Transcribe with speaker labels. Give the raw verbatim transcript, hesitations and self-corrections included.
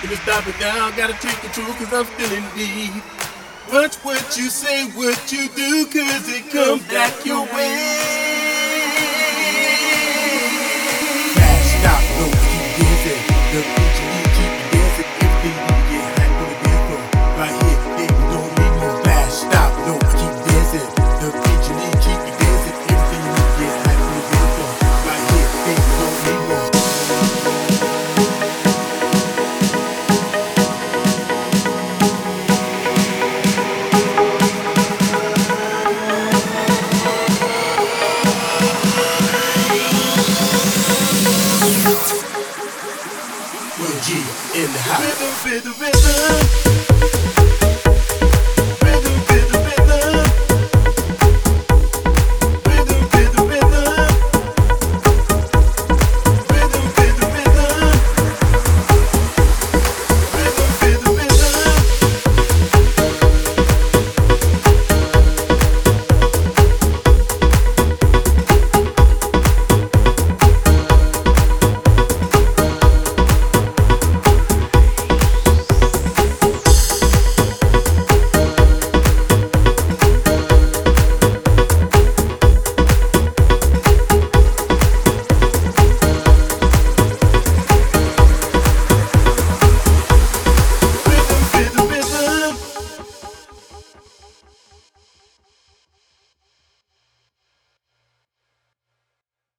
Speaker 1: me to stop it now. Gotta take control cause I'm still in need. Watch what you say, what you do, cause it comes back your way. Fast stop, no, keep dancing. The bitch you need, keep dancing. Everything you need to get hype on the dance floor. Right here, baby, don't need more. Fast stop, no, keep dancing. The bitch you need, keep dancing. Everything you need to get hype on the dance floor. Right here, baby, don't need more. Will G in the house. Rhythm, rhythm, rhythm.